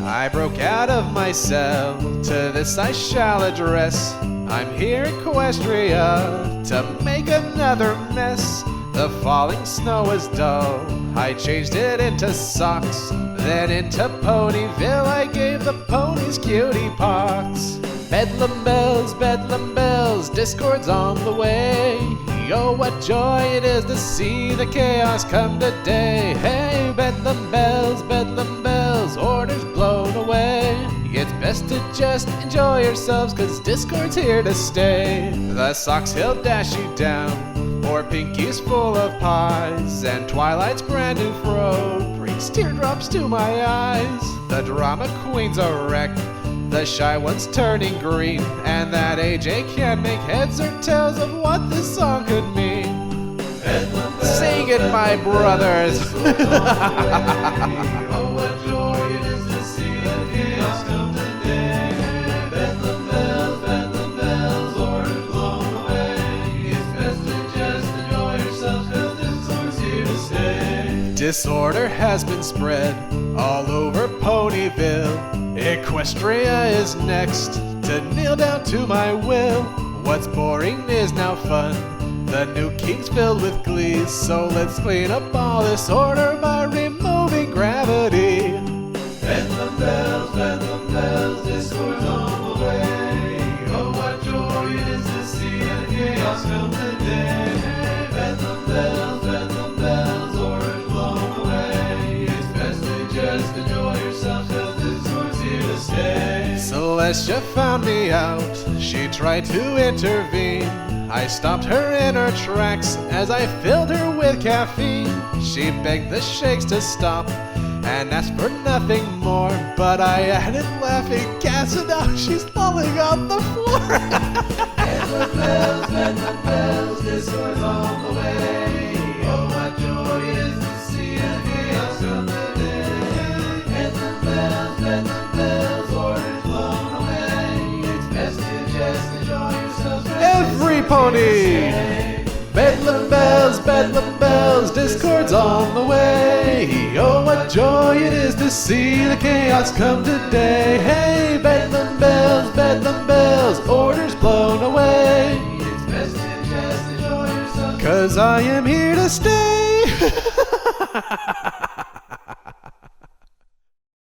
I broke out of my cell, to this I shall address. I'm here in Equestria to make another mess. The falling snow was dull, I changed it into socks. Then into Ponyville I gave the ponies cutie pox. Bedlam bells, discord's on the way. Oh, what joy it is to see the chaos come today. Hey, Bedlam bells, orders blown away. It's best to just enjoy yourselves, cause Discord's here to stay. The socks he'll dash you down, or Pinky's full of pies, and Twilight's brand new fro brings teardrops to my eyes. The drama queen's a wreck, the shy one's turning green, and that AJ can't make heads or tails of what this song could mean. Sing it, my brothers! Oh, what joy it is to see the chaos come today. Bedlam bells, orders blown away. It's best to just enjoy yourselves, cause Discord's here to stay. Disorder has been spread all over Ponyville. Equestria is next to kneel down to my will. What's boring is now fun, the new king's filled with glee. So let's clean up all this order by removing gravity. Bedlam bells, Discord's on the way. Oh, what joy it is to see the chaos come today. Bedlam bells, orders blown away. It's best to just enjoy yourself, cause Discord's here to stay. Celestia found me out, she tried to intervene. I stopped her in her tracks as I filled her with caffeine. She begged the shakes to stop and asked for nothing more, but I added laughing gas and now she's falling on the floor. Bedlam bells, Discord's on the way. Oh, what joy it is to see the chaos come today. Bedlam bells, orders blown away. It's best to just enjoy yourselves. Every pony! Bedlam bells, Discord's on the way. Oh, what joy it is to see the chaos come today. Hey, Bedlam bells, orders blown away. It's best to just enjoy yourselves. Cause I am here to stay.